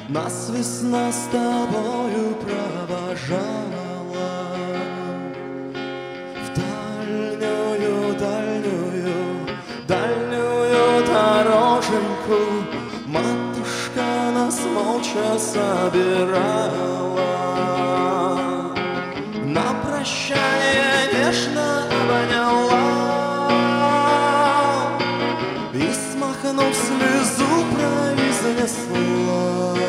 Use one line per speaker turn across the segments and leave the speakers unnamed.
Нас весна с тобою провожала в дальнюю, дальнюю, дальнюю дороженьку. Матушка нас молча собирала, на прощание нежно обняла и, смахнув слезу, произнесла: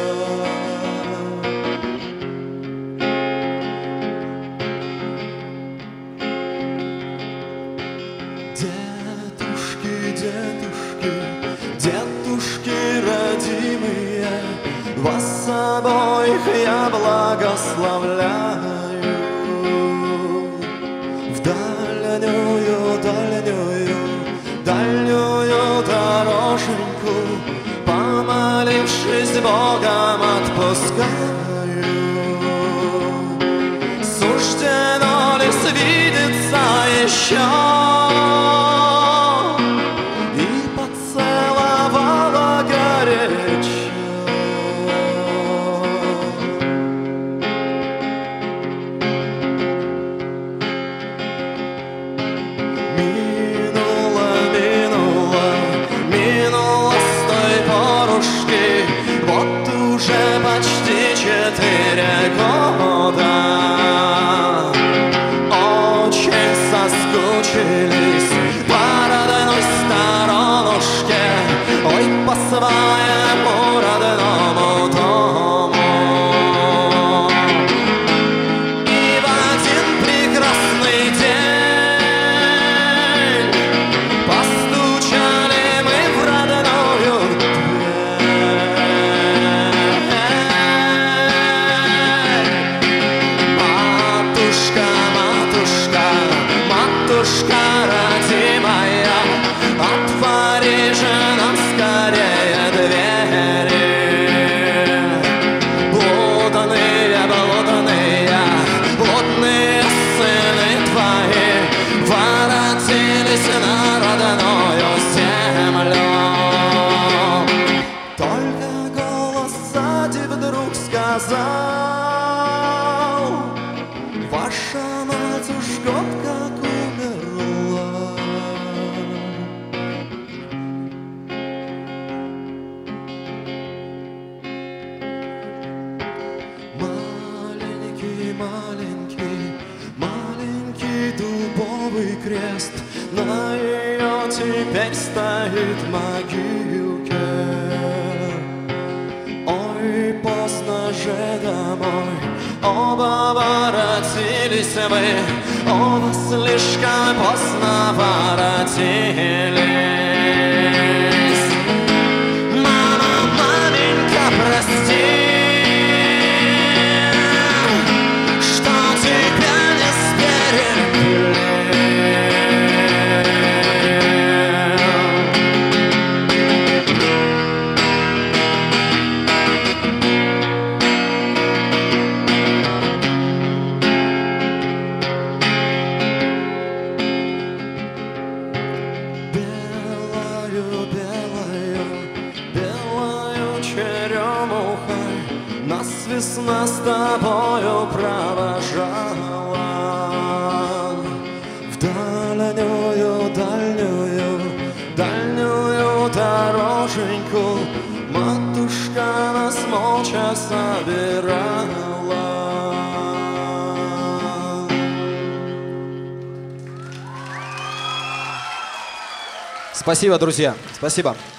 дедушки, дедушки, дедушки родимые, вас обоих я благословляю в дальнюю, дальнюю, дальнюю дороженьку. Помолившись Богом, отпускаю. Суждено ли свидеться еще? И поцеловала горячо. Минула, минула, минула с той порушки, вот уже почти 4 года. Очень соскучились по родной сторонушке, ой, по своему родному дому. И в один прекрасный день постучали мы в родную дверь. Матушка, матушка, матушка родимая, отвори же нам скорее двери. Блудные, блудные, блудные сыны твои воротились на родную землю. Только голос сзади вдруг сказал: ваша матушка как умерла. Маленький, маленький, маленький дубовый крест, на ее теперь стоит могилке. Ой, поздно же домой оба воротились вы, оба слишком поздно воротились. Мама, маменька, прости, что тебя не сберегли. Белою, белою, белою черемухой нас весна с тобою провожала в дальнюю, дальнюю, дальнюю дороженьку. Матушка нас молча собирала.
Спасибо, друзья. Спасибо.